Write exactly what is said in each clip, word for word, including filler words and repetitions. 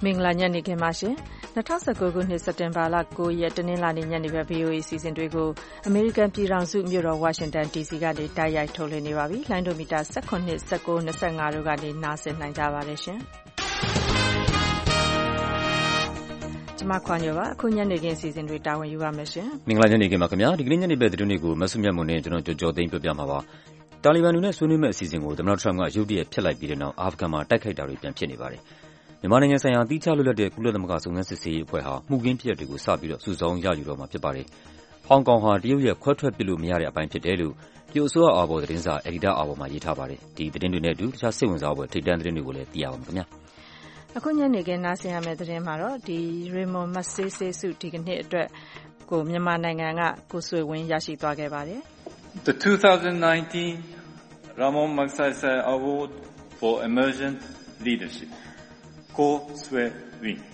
မင်္ဂလာညနေခင်းပါရှင်၂၀၁၉ခုနှစ်စက်တင်ဘာလ၉ရက်တနင်္လာနေ့ညနေဘက် ဗွီအိုအေ အစီအစဉ်တွေကိုအမေရိကန်ပြည်ထောင်စုမြို့တော်ဝါရှင်တန် ဒီစီကနေတိုက်ရိုက်ထုတ်လွှင့်နေပါပြီ။လိုင်းဒိုမီတာ၁၇, ၁၉, ၂၅တို့ကနေနားဆင်နိုင်ကြပါတယ်ရှင်။ကျွန်မခွာညိုပါအခုညနေခင်းအစီအစဉ်တွေတာဝန်ယူပါမယ်ရှင်။မင်္ဂလာညနေခင်းပါခင်ဗျာ။ဒီကနေ့ညနေဘက်သတင်းတွေကိုမဆုမြတ်မွန်နဲ့ကျွန်တော်ကြော်ကြော်သိမ်းပြပြမှာပါ။တာလီဘန်တွေနဲ့ဆွေးနွေးမယ့်အစီအစဉ်ကိုသမ္မတထရမ့်ကရုတ်တရက်ဖျက်လိုက်ပြီးတဲ့နောက်အာဖဂန်မှာတိုက်ခိုက်တာတွေပြန်ဖြစ်နေပါတယ်။မြန်မာနိုင်ငံဆိုင်ရာသီးခြားလွတ်လပ်တဲ့ကုလသမဂ္ဂစုံစမ်းစစ်ဆေးရေးအဖွဲ့ဟာမှုခင်းဖြစ်ရပ်တွေကိုစပြီးတော့စုဆောင်းရယူတော့မှာဖြစ်ပါတယ်။ဟောင်ကောင်ဟာတရုတ်ရဲ့ခွဲထွက်ပစ်လို့မရတဲ့အပိုင်းဖြစ်တယ်လို့တရုတ်အစိုးရအာဘော်သတင်းစာအယ်ဒီတာအာဘော်မှာရေးထားပါတယ်။ဒီသတင်းတွေနဲ့အတူတခြားစိတ်ဝင်စားဖွယ်ထိပ်တန်းသတင်းတွေကိုလည်းသိရပါမယ်ခင်ဗျာ။အခုညနေခင်းနားဆင်ရမယ့်သတင်းမှာတော့ဒီရေမွန်မဆေးဆေးစုဒီကနေ့အတွက်ကိုမြန်မာနိုင်ငံကကိုဆွေဝင်းရရှိသွားခဲ့ပါတယ်။ The twenty nineteen Ramon Magsaysay Award for Emergent Leadership ကိုဆွေဝင်း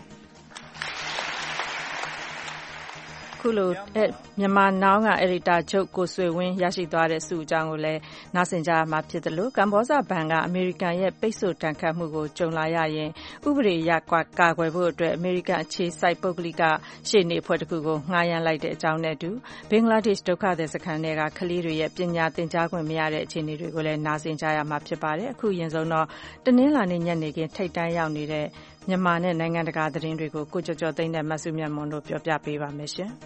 ခုလိုမြန်မာနောင်ကအယ်ဒီတာချုပ်ကိုဆွေဝင်းရရှိသွားတဲ့ဆုအကြောင်းကိုလည်းနားဆင်ကြရမှာဖြစ်တယ်လို့ကမ္ဘောဇဘဏ်ကအမေရိကန်ရဲ့ပိတ်ဆို့တန်ခတ်မှုကိုကြုံလာရရင်ဥပဒေအရကာကွယ်ဖို့အတွက်အမေရိကန်အခြေစိုက်ပုဂ္ဂလိကရှေ့နေအဖွဲ့တစ်ခုကိုငှားရမ်းလိုက်တဲ့အကြောင်းနဲ့အတူဘင်္ဂလားဒေ့ရှ်ဒုက္ခသည်စခန်းတွေကကလေးတွေရဲ့ပညာသင်ကြားခွင့်မရတဲ့အခြေအနေတွေကိုလည်းနားဆင်ကြရမှာဖြစ်ပါတယ်အခုရင်ဆုံးတော့တနင်္လာနေ့ညနေခင်းထိပ်တန်းရောက်နေတဲ့မြန်မာနဲ့နိုင်ငံတကာသတင်းတွေကိုကိုကျော်ကျော်သိန်းနဲ့မဆုမြတ်မွန်တို့ပြောပြပေးပါမယ်ရှင်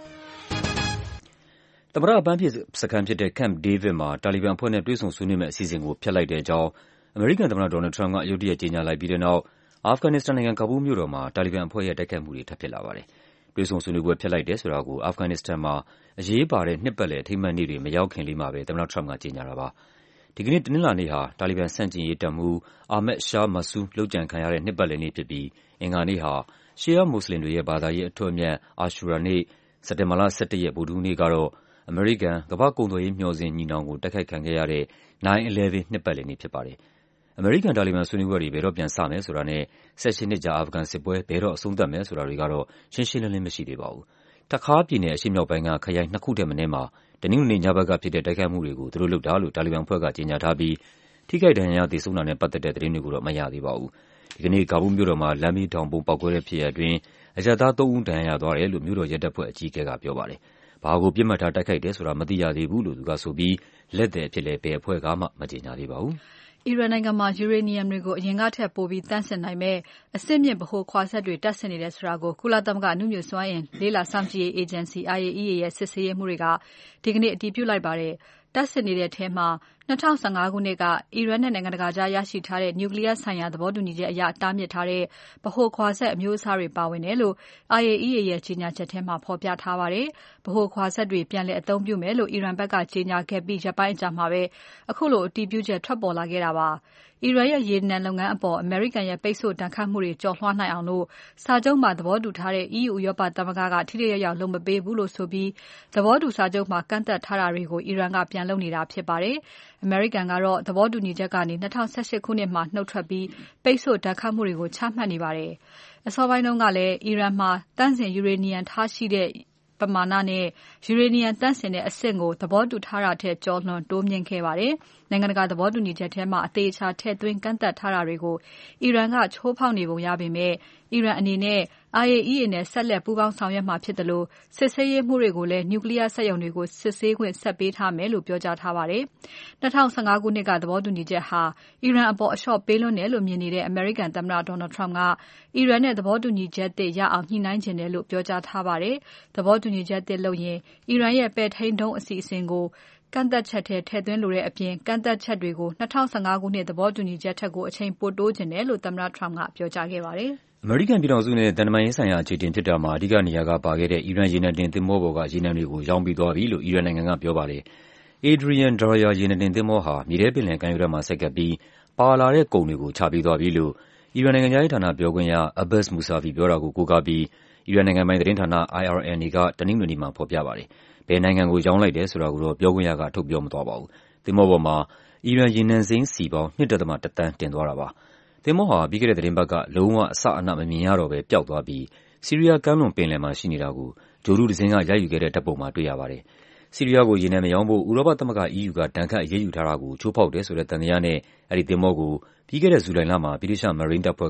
သမ္မတအပန်းဖြေစခန်းဖြစ်တဲ့ Camp David မှာတာလီဘန်အဖွဲ့နဲ့တွေ့ဆုံဆွေးနွေးမယ့်အစီအစဉ်ကိုဖျက်လိုက်တဲ့အကြောင်းအမေရိကန်သမ္မတဒေါ်နယ်ထရမ့်ကရုတ်တရက်ကြေညာလိုက်ပြီးတဲ့နောက်အာဖဂန်နစ္စတန်နိုင်ငံကာဘူးမြို့တော်မှာတာလီဘန်အဖွဲ့ရဲ့တိုက်ခိုက်မှုတွေထပ်ဖြစ်လာပါတယ်။တွေ့ဆုံဆွေးနွေးပွဲဖျက်လိုက်တယ်ဆိုတာကိုအာဖဂန်နစ္စတန်မှာအရေးပါတဲ့နှစ်ပတ်လည်အထိမ်းအမှတ်နေ့တွေမရောက်ခင်လေးမှာပဲသမ္မတထရမ့်ကကြေညာတာပါ။ဒီကနေ့တနင်္လာနေ့ဟာတာလီဘန်ဆန့်ကျင်ရေးတပ်မှူးအာမက်ရှာမာဆူးလုပ်ကြံခံရတဲ့နှစ်ပတ်လည်နေ့ဖြစ်ပြီးအင်္ဂါနေ့ဟာရှီယာမွတ်စလင်တွေရဲ့ဘာသာရေးအထွတ်အမြတ်အာရှူရာနေ့စက်တင်ဘာလ၁၁ရက်ဗုဒ္ဓဟူးနေ့ကတော့အမေရိကန်ကမ္ဘာ့ကုန်သွယ်ရေးမျှော်စင်ညီနောင်ကိုတိုက်ခိုက်ခံခဲ့ရတဲ့ nine eleven နှစ်ပတ်လည်နေ့ဖြစ်ပါတယ်။အမေရိကန်တာလီဘန်ဆွေးနွေးပွဲတွေဘယ်တော့ပြန်စမယ်ဆိုတာနဲ့၁၈နှစ်ကြာအာဖဂန်စစ်ပွဲဘယ်တော့အဆုံးသတ်မယ်ဆိုတာတွေကတော့ရှင်းရှင်းလင်းလင်းမရှိသေးပါဘူး။တခါပြည်နယ်အရှေ့မြောက်ပိုင်းကခရိုင်နှစ်ခုထက်မနည်းမှာတနင်္ဂနွေနေ့ညဘက်ကဖြစ်တဲ့တိုက်ခိုက်မှုတွေကိုသူတို့လုပ်တာလို့တာလီဘန်အဖွဲ့ကကြေညာထားပြီးထိခိုက်ဒဏ်ရာရသေဆုံးတာနဲ့ပတ်သက်တဲ့သတင်းတွေကိုတော့မရသေးပါဘူး။ဒီကနေ့ကာဘူးမြို့တော်မှာလမ်းဘေးထောင်ဗုံးပေါက်ကွဲတဲ့ဖြစ်ရပ်အတွင်းအရပ်သားသုံးဦးဒဏ်ရာရသွားတယ်လို့မြို့တော်ရဲတပ်ဖွဲ့အကြီးအကဲကပြောပါတယ်။ဘာကိုပြစ်မှတ်ထားတိုက်ခိုက်တယ်ဆိုတာမသိရသေးဘူးလို့သူကဆိုပြီးလက်သည်အဖြစ်လည်းဘယ်အဖွဲ့ကမှမကြေညာသေးပါဘူး။အီရန်နိုင်ငံမှာယူရေနီယံတွေကိုအရင်ကထက်ပိုပြီးသန့်စင်နိုင်မဲ့အဆင့်မြင့်ဗဟိုခွာစက်တွေတပ်ဆင်နေတယ်ဆိုတာကိုကုလသမဂ္ဂအနုမြူစွမ်းအင်လေ့လာစောင့်ကြည့်ရေးအေဂျင်စီ I A E A ရဲ့စစ်ဆေးရေးမှူးတွေကဒီကနေ့အတည်ပြုလိုက်ပါတယ်။တပ်ဆင်နေတဲ့အထဲမှာ၂၀၁၅ခုနှစ်ကအီရန်နဲ့နိုင်ငံတကာကြားရရှိထားတဲ့နျူကလ িয়ার ဆိုင်ရာသဘောတူညီချက်အရတားမြစ်ထားတဲ့ဗဟိုခွာစက်အမျိုးအစားတွေပါဝင်တယ်လို့ I A E A ရဲ့ကြေညာချက်ထဲမှာဖော်ပြထားပါတယ်။ဗဟိုခွာစက်တွေပြန်လည်အသုံးပြုမယ်လို့အီရန်ဘက်ကကြေညာခဲ့ပြီးရက်ပိုင်းအကြာမှာပဲအခုလိုအတည်ပြုချက်ထွက်ပေါ်လာခဲ့တာပါ။အီရန်ရဲ့ရေနံလုပ်ငန်းအပေါ်အမေရိကန်ရဲ့ပိတ်ဆို့ဒဏ်ခတ်မှုတွေကျော်လွှားနိုင်အောင်လို့စာချုပ်မှာသဘောတူထားတဲ့ E U ဥရောပသမဂ္ဂကထိထိရောက်ရောက်လုပ်မပေးဘူးလို့ဆိုပြီးသဘောတူစာချုပ်မှာကန့်သတ်ထားတာတွေကိုအီရန်ကပြန်လုပ်နေတာဖြစ်ပါတယ်။အမေရိကန်ကတော့သဘောတူညီချက်ကနေ၂၀၁၈ခုနှစ်မှာနှုတ်ထွက်ပြီးပိတ်ဆို့ဒဏ်ခတ်မှုတွေကိုချမှတ်နေပါတယ်။အစောပိုင်းတုန်းကလည်းအီရန်မှာတန့်စင်ယူရေနီယံထားရှိတဲ့ပမာဏနဲ့ယူရေနီယံသန့်စင်တဲ့အဆင့်ကိုသဘောတူထားတာထက်ကျော်လွန်တိုးမြင့်ခဲ့ပါတယ်။နိုင်ငံတကာသဘောတူညီချက်ထဲမှာအသေးအချာထည့်သွင်းကန့်သတ်ထားတာတွေကိုအီရန်ကချိုးဖောက်နေပုံရပေမဲ့အီရန်အနေနဲ့ I A E A နဲ့ဆက်လက်ပူးပေါင်းဆောင်ရွက်မှာဖြစ်တယ်လို့စစ်ဆေးရေးမှူးတွေကိုလည်းနျူကလ িয়ার စက်ရုံတွေကိုစစ်ဆေးခွင့်ဆက်ပေးထားမယ်လို့ပြောကြားထားပါတယ်။၂၀၁၅ခုနှစ်ကသဘောတူညီချက်ဟာအီရန်အပေါ်အလျှော့ပေးလွန်းတယ်လို့မြင်နေတဲ့အမေရိကန်သမ္မတဒေါ်နယ်ထရမ့်ကအီရန်နဲ့သဘောတူညီချက်သစ်ရအောင်ညှိနှိုင်းချင်တယ်လို့ပြောကြားထားပါတယ်။သဘောတူညီချက်သစ်လုပ်ရင်အီရန်ရဲ့ပဲ့ထိန်းဒုံးအစီအစဉ်ကိုကန့်သက်ချက်ထဲထည့်သွင်းလိုတဲ့အပြင်ကန့်သက်ချက်တွေကို၂၀၁၅ခုနှစ်သဘောတူညီချက်ထက်ကိုအချိန်ပိုတိုးချင်တယ်လို့သမ္မတထရမ့်ကပြောကြားခဲ့ပါတယ်။အမေရိကန်ပြည်ထောင်စုနဲ့သံတမန်ရေးဆိုင်ရာအခြေတင်ဖြစ်တာမှာအဓိကနေရာကပါခဲ့တဲ့အီရန်ရေနံတင်သင်္ဘောပေါ်ကရေနံတွေကိုရောင်းပြီးသွားပြီလို့အီရန်နိုင်ငံကပြောပါတယ်။ Adrian Darya ရေနံတင်သင်္ဘောဟာမြေထဲပင်လယ်ကမ်းရိုးတန်းမှာဆိုက်ကပ်ပြီးပါလာတဲ့ကုန်တွေကိုချပြီးသွားပြီလို့အီရန်နိုင်ငံသားရေးဌာနပြောခွင့်ရ Abbas Mousavi ပြောတာကိုကိုးကားပြီးအီရန်နိုင်ငံပိုင်သတင်းဌာန I R N A ကတနင်္ဂနွေနေ့မှာဖော်ပြပါတယ်။ဘယ်နိုင်ငံကိုရောင်းလိုက်တယ်ဆိုတာကိုတော့ပြောခွင့်ရကထုတ်ပြောမသွားပါဘူး။သင်္ဘောပေါ်မှာအီရန်ရေနံစိမ်းစည်ပေါင်း ၂.၁ သန်းတင်သွားတာပါ။သင်္ဘောဟာပြီးခဲ့တဲ့သတင်းပတ်ကလုံးဝအစအနမမြင်ရတော့ပဲပျောက်သွားပြီးဆီးရီးယားကမ်းလွန်ပင်လယ်မှာရှိနေတာကိုဂြိုဟ်တုတစ်စင်းကရိုက်ယူခဲ့တဲ့ဓာတ်ပုံမှာတွေ့ရပါတယ်။ဆီးရီးယားကိုရေနံမရောင်းဖို့ဥရောပသမဂ္ဂ E U ကဒဏ်ခတ်အရေးယူထားတာကိုချိုးဖောက်တယ်ဆိုတဲ့သံသယနဲ့အဲဒီသင်္ဘောကိုပြီးခဲ့တဲ့ဇူလိုင်လမှာဗြိတိသျှမရိန်းတပ်ဖွဲ့က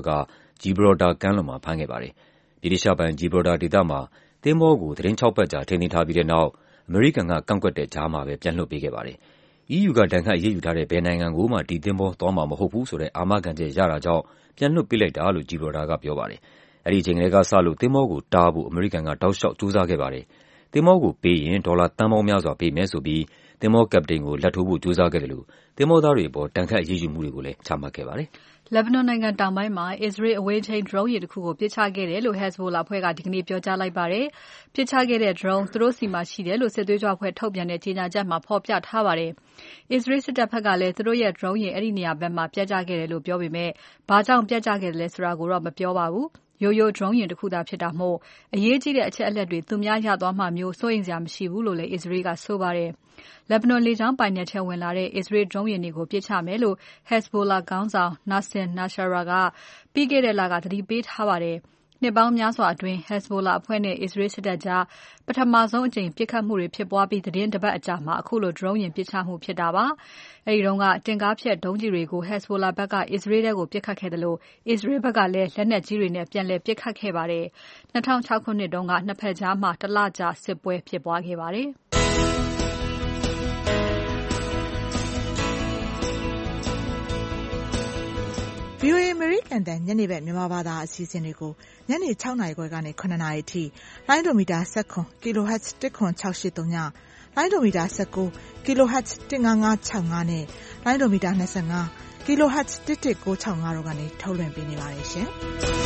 ဂျီဘရော်တာကမ်းလွန်မှာဖမ်းခဲ့ပါတယ်။ဗြိတိသျှပိုင်ဂျီဘရော်တာဒေသမှာသင်္ဘောကိုသီတင်းခြောက်ပတ်ကြာထိန်းသိမ်းထားပြီးတဲ့နောက် အမေရိကန်ကကန့်ကွက်တဲ့ကြားမှာပဲပြန်လွှတ်ပေးခဲ့ပါတယ်။ အီးယူကဒဏ်ခတ်အရေးယူထားတဲ့ဘယ်နိုင်ငံကိုမှဒီသင်္ဘောသွားမှာမဟုတ်ဘူးဆိုတဲ့အာမခံချက်ရတာကြောင့်ပြန်လွှတ်ပေးလိုက်တာလို့ဂျီဘရော်တာကပြောပါတယ်။အဲဒီအချိန်ကတည်းကစလို့သင်္ဘောကိုတားဖို့အမေရိကန်ကတောက်လျှောက်ကြိုးစားခဲ့ပါတယ်။သင်္ဘောကိုပေးရင်ဒေါ်လာသန်းပေါင်းများစွာပေးမယ်ဆိုပြီးသင်္ဘောကပ္ပတိန်ကိုလာဘ်ထိုးဖို့ကြိုးစားခဲ့တယ်လို့သင်္ဘောသားတွေအပေါ်ဒဏ်ခတ်အရေးယူမှုတွေကိုလည်းချမှတ်ခဲ့ပါတယ်။လက်ဘနွန်နိုင်ငံတောင်ပိုင်းမှာအစ္စရေးအဝေးထိန်း drone ယာဉ်တခုကိုပစ်ချခဲ့တယ်လို့ Hezbollah အဖွဲ့ကဒီကနေ့ပြောကြားလိုက်ပါတယ်။ပစ်ချခဲ့တဲ့ drone သူတို့ဆီမှာရှိတယ်လို့စစ်သွေးကြွအဖွဲ့ထုတ်ပြန်တဲ့ကြေညာချက်မှာဖော်ပြထားပါတယ်။ အစ္စရေးစစ်တပ်ဘက်ကလည်းသူတို့ရဲ့ drone ယာဉ်အဲဒီနေရာဘက်မှာပျက်ကျခဲ့တယ်လို့ပြောပေမဲ့ဘာကြောင့်ပျက်ကျခဲ့တယ်လဲဆိုတာကိုတော့မပြောပါဘူး။ ရိုးရိုး drone ယာဉ်တခုသာဖြစ်တာမို့အရေးကြီးတဲ့အချက်အလက်တွေသူများရသွားမှာမျိုးစိုးရိမ်စရာမရှိဘူးလို့လည်းအစ္စရေးကဆိုပါတယ်။ လက်ဘနွန်လေကြောင်းပိုင်နက်ထဲဝင်လာတဲ့အစ္စရေး drone ယာဉ်တွေကိုပစ်ချမယ်လို့ Hezbollah ခေါင်းဆောင် Nasser Nusayra ကပြီးခဲ့တဲ့လကသတိပေးထားပါတယ်။ နှစ်ပေါင်းများစွာအတွင်း Hezbollah အဖွဲ့နဲ့အစ္စရေးစစ်တပ်ကြား ပထမဆုံးအကြိမ်ပစ်ခတ်မှုတွေဖြစ်ပွားပြီးသီတင်းတပတ်အကြာမှာခုလို drone ယာဉ်ပစ်ချမှုဖြစ်တာပါ။ အဲဒီတုန်းကတင့်ကားဖျက်ဒုံးကျည်တွေကို Hezbollah ဘက်က အစ္စရေးထဲကိုပစ်ခတ်ခဲ့သလိုအစ္စရေးဘက်ကလည်းလက်နက်ကြီးတွေနဲ့ပြန်လည်ပစ်ခတ်ခဲ့ပါတယ်။ ၂၀၀၆ ခုနှစ်တုန်းကနှစ်ဘက်ကြားမှာတလကြာစစ်ပွဲဖြစ်ပွားခဲ့ပါတယ်။ဗွီအိုအေ အမေရိကန်အသံညနေဘက်မြန်မာဘာသာအစီအစဉ်တွေကိုညနေ၆နာရီခွဲကနေ၇နာရီအထိလိုင်းဒိုမီတာ၁၇ kHz ၁၇၆၈၃ညလိုင်းဒိုမီတာ၁၉ kHz ၁၅၅၆၅နဲ့လိုင်းဒိုမီတာ၂၅ kHz ၁၁၉၆၅တို့ကနေထုတ်လွှင့်ပေးနေပါတယ်ရှင်။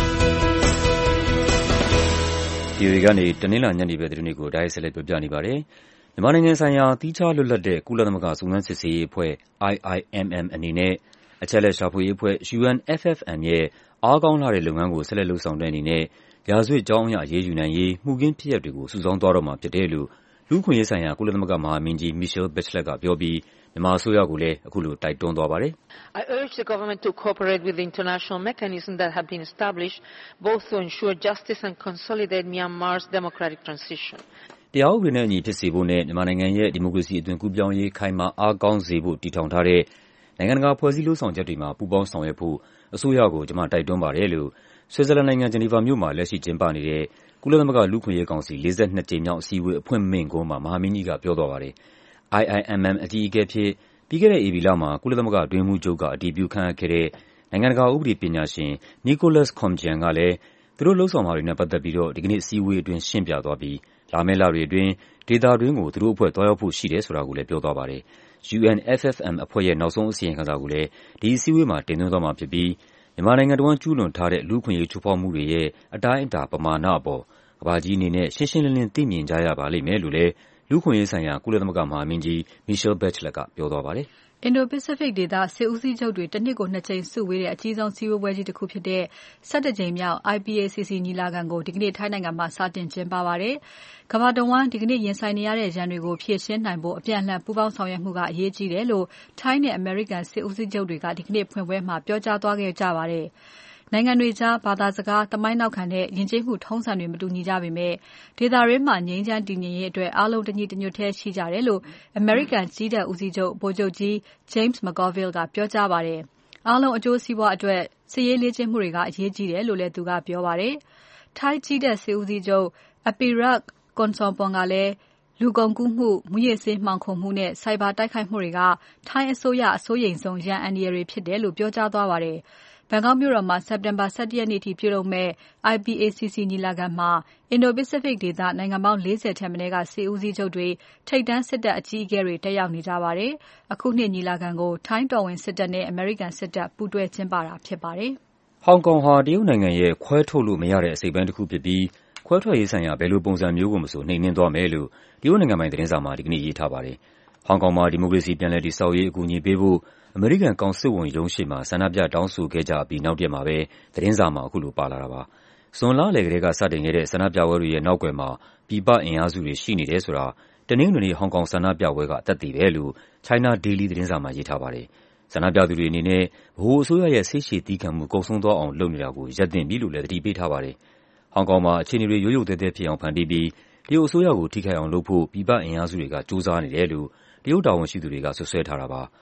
ဗွီအိုအေကနေတနင်္လာညနေဘက်သတင်းတွေကိုတိုက်ရိုက်ဆက်လက်ပြောပြနေပါတယ်။မြန်မာနိုင်ငံဆိုင်ရာသီးခြားလွတ်လပ်တဲ့ကုလသမဂ္ဂစုံစမ်းစစ်ဆေးရေးအဖွဲ့ I I M M အနေနဲ့အချက်အလက်ရှာဖွေရေးအဖွဲ့ U N F F M ရဲ့အားကောင်းလှတဲ့လုပ်ငန်းကိုဆက်လက်လုပ်ဆောင်တဲ့အနေနဲ့ရာဇဝတ်ကြောင်းအရအရေးယူနိုင်ရေးမှုခင်းဖြစ်ရပ်တွေကိုစုဆောင်းသွားတော့မှာဖြစ်တယ်လို့လူ့အခွင့်အရေးဆိုင်ရာကုလသမဂ္ဂမဟာမင်းကြီး Michelle Bachelet ကပြောပြီးမြန်မာအစိုးရကိုလည်းအခုလိုတိုက်တွန်းသွားပါတယ်။ I urge the government to cooperate with the international mechanisms that have been established both to ensure justice and consolidate Myanmar's democratic transition. တရားဥပဒေနဲ့အညီဖြစ်စေဖို့နဲ့မြန်မာနိုင်ငံရဲ့ဒီမိုကရေစီအသွင်ကူးပြောင်းရေးခိုင်မာအားကောင်းစေဖို့တည်ထောင်ထားတဲ့နိုင်ငံတကာဖွဲ့စည်းလုပ်ဆောင်ချက်တွေမှာပူးပေါင်းဆောင်ရွက်ဖို့အစိုးရကိုကျွန်မတိုက်တွန်းပါတယ်လို့ဆွစ်ဇာလန်နိုင်ငံဂျနီဗာမြို့မှာလက်ရှိကျင်းပနေတဲ့ကုလသမဂ္ဂလူ့အခွင့်အရေးကောင်စီလေးဆယ့်နှစ်ကြိမ်မြောက်အစည်းအဝေးအဖွင့်မိန့်ခွန်းမှာမဟာမင်းကြီးကပြောသွားပါတယ်။ I I M M အကြီးအကဲဖြစ်ပြီးခဲ့တဲ့ဧပြီလမှာကုလသမဂ္ဂအတွင်းရေးမှူးချုပ်ကအတည်ပြုခန့်အပ်ခဲ့တဲ့နိုင်ငံတကာဥပဒေပညာရှင် Nicholas Koumjian ကလည်းသူတို့လုပ်ဆောင်မှာတွေနဲ့ပတ်သက်ပြီးတော့ဒီကနေ့အစည်းအဝေးအတွင်းရှင်းပြသွားပြီးလာမယ့်လတွေအတွင်းဒေသတွင်းကိုသူတို့အဖွဲ့သွားရောက်ဖို့ရှိတယ်ဆိုတာကိုလည်းပြောသွားပါတယ်။ U N F F M အဖွဲ့ရဲ့နောက်ဆုံးအစီရင်ခံစာကိုလည်းဒီအစည်းအဝေးမှာတင်သွင်းသွားမှာဖြစ်ပြီးမြန်မာနိုင်ငံတဝန်းကျူးလွန်ထားတဲ့လူ့အခွင့်အရေးချိုးဖောက်မှုတွေရဲ့အတိုင်းအတာပမာဏအပေါ်ကမ္ဘာကြီးအနေနဲ့ရှင်းရှင်းလင်းလင်းသိမြင်ကြရပါလိမ့်မယ်လို့လည်းလူ့အခွင့်အရေးဆိုင်ရာကုလသမဂ္ဂမဟာမင်းကြီး Michelle Bachelet ကပြောသွားပါတယ်။အင်ဒို-ပစိဖိတ်ဒေသစစ်ဦးစီးချုပ်တွေတနှစ်ကိုနှစ်ကြိမ်စုဝေးတဲ့အကြီးဆုံးစည်းဝေးပွဲကြီးတစ်ခုဖြစ်တဲ့၁၁ကြိမ်မြောက် I P A C C ညီလာခံကိုဒီကနေ့ထိုင်းနိုင်ငံမှာစတင်ကျင်းပပါတယ်။ကမ္ဘာတဝန်းဒီကနေ့ရင်ဆိုင်နေရတဲ့ရန်တွေကိုဖြေရှင်းနိုင်ဖို့အပြန်အလှန်ပူးပေါင်းဆောင်ရွက်မှုကအရေးကြီးတယ်လို့ထိုင်းနဲ့အမေရိကန်စစ်ဦးစီးချုပ်တွေကဒီကနေ့ဖွင့်ပွဲမှာပြောကြားသွားခဲ့ကြပါတယ်။နိုင်ငံတွေကြားဘာသာစကားသမိုင်းနောက်ခံတဲ့ယဉ်ကျေးမှုထုံးစံတွေမတူညီကြပေမဲ့ဒေသတွင်းမှာငြိမ်းချမ်းတည်ငြိမ်ရေးအတွက်အားလုံးတညီတညွတ်တည်းရှိကြတယ်လို့အမေရိကန်ကြည်းတပ်ဦးစီးချုပ်ဗိုလ်ချုပ်ကြီး James McGauville ကပြောကြားပါတယ်။အားလုံးအကျိုးစီးပွားအတွက်စစ်ရေးလေ့ကျင့်မှုတွေကအရေးကြီးတယ်လို့လည်းသူကပြောပါတယ်။ထိုင်းကြည်းတပ်စစ်ဦးစီးချုပ် Apirat Kongsompong ကလည်းလူကုန်ကူးမှု၊မူးယစ်ဆေးမှောင်ခိုမှုနဲ့ဆိုင်ဘာတိုက်ခိုက်မှုတွေကထိုင်းအစိုးရအစိုးရိမ်ဆုံးရန်အန္တရာယ်တွေဖြစ်တယ်လို့ပြောကြားသွားပါတယ်။ဘန်ကောက်မြို့တော်မှာစက်တင်ဘာ၁၁ရက်နေ့ထိပြုလုပ်မယ့် I P A C C ညီလာခံမှာအင်ဒို-ပစိဖိတ်ဒေသနိုင်ငံပေါင်း၄၀ထက်မနည်းကစစ်ဦးစီးချုပ်တွေထိပ်တန်းစစ်တပ်အကြီးအကဲတွေတက်ရောက်နေကြပါတယ်။အခုနှစ်ညီလာခံကိုထိုင်းတော်ဝင်စစ်တပ်နဲ့အမေရိကန်စစ်တပ်ပူးတွဲကျင်းပတာဖြစ်ပါတယ်။ဟောင်ကောင်ဟာတရုတ်နိုင်ငံရဲ့ခွဲထုတ်လို့မရတဲ့အစိတ်အပိုင်းတစ်ခုဖြစ်ပြီးခွဲထွက်ရေးဆိုင်ရာဘယ်လိုပုံစံမျိုးကိုမဆိုနှိမ်နင်းသွားမယ်လို့တရုတ်နိုင်ငံပိုင်သတင်းစာမှာဒီကနေ့ရေးထားပါတယ်။ဟောင်ကောင်မှာဒီမိုကရေစီပြန်လည်တည်ဆောက်ရေးအကူအညီပေးဖို့အမေရိကန်ကောင်စစ်ဝန်ရုံးရှေ့မှာဆန္ဒပြတောင်းဆိုခဲ့ကြပြီးနောက်တရက်မှာပဲသတင်းစာမှာအခုလိုပါလာတာပါ။ဇွန်လလယ်ကတည်းကစတင်ခဲ့တဲ့ဆန္ဒပြပွဲတွေရဲ့နောက်ကွယ်မှာပြည်ပအင်အားစုတွေရှိနေတယ်ဆိုတာတနင်္ဂနွေနေ့ဟောင်ကောင်ဆန္ဒပြပွဲကသက်သေပဲလို့ China Daily သတင်းစာမှာရေးထားပါတယ်။ဆန္ဒပြသူတွေအနေနဲ့ဗဟိုအစိုးရရဲ့စိတ်ရှည်သည်းခံမှုကုန်ဆုံးသွားအောင်လုပ်နေတာကိုရပ်သင့်ပြီလို့လည်းသတိပေးထားပါတယ်။ဟောင်ကောင်မှာအခြေအနေတွေရုတ်ရုတ်သဲသဲဖြစ်အောင်ဖန်တီးပြီးတရုတ်အစိုးရကိုထိခိုက်အောင်လုပ်ဖို့ပြည်ပအင်အားစုတွေကကြိုးစားနေတယ်လို့တရုတ်တာဝန်ရှိသူတွေကဆွဆွဲထားတာပါ။